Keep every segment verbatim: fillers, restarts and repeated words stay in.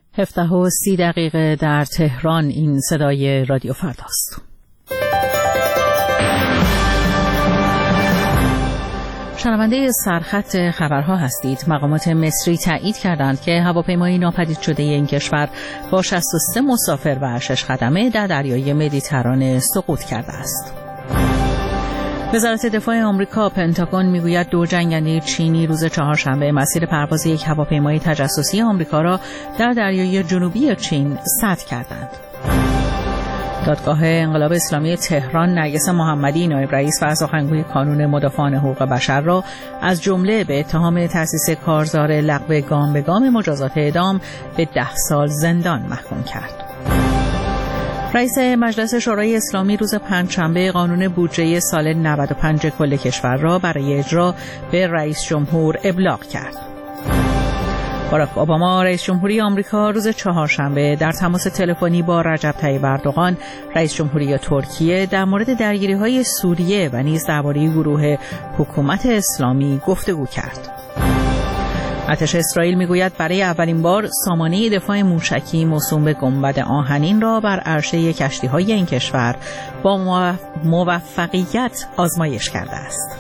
هفده و سی دقیقه در تهران. این صدای رادیو فرداست. شنونده سرخط خبرها هستید. مقامات مصری تایید کردند که هواپیمای ناپدید شده این کشور با شصت و سه مسافر و شش خدمه در دریای مدیترانه سقوط کرده است. وزارت دفاع آمریکا پنتاگون میگوید دو جنگنده چینی روز چهارشنبه مسیر پرواز یک هواپیمای تجسسی آمریکا را در دریای جنوبی چین سد کردند. دادگاه انقلاب اسلامی تهران نرگس محمدی نایب رئیس و سخنگوی کانون مدافعان حقوق بشر را از جمله به اتهام تأسیس کارزار لغو گام به گام مجازات اعدام به ده سال زندان محکوم کرد. رئیس مجلس شورای اسلامی روز پنجشنبه قانون بودجه سال نود و پنج کل کشور را برای اجرا به رئیس جمهور ابلاغ کرد. باراک اوباما رئیس جمهوری آمریکا روز چهارشنبه در تماس تلفنی با رجب طیب اردوغان رئیس جمهوری ترکیه در مورد درگیری‌های سوریه و نیز درباره گروه حکومت اسلامی گفتگو کرد. ارتش اسرائیل میگوید برای اولین بار سامانه دفاع موشکی موسوم به گنبد آهنین را بر عرشه کشتی‌های این کشور با موفقیت آزمایش کرده است.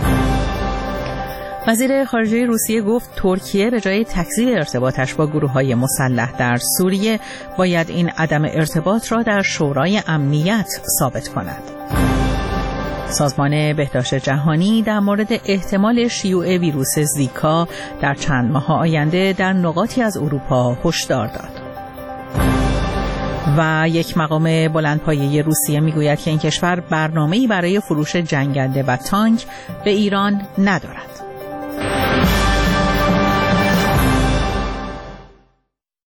وزیر خارجه روسیه گفت ترکیه به جای تکذیب ارتباطش با گروه‌های مسلح در سوریه باید این عدم ارتباط را در شورای امنیت ثابت کند. سازمان بهداشت جهانی در مورد احتمال شیوع ویروس زیکا در چند ماه آینده در نقاطی از اروپا هشدار داد. و یک مقام بلندپایه روسیه میگوید که این کشور برنامه‌ای برای فروش جنگنده و تانک به ایران ندارد.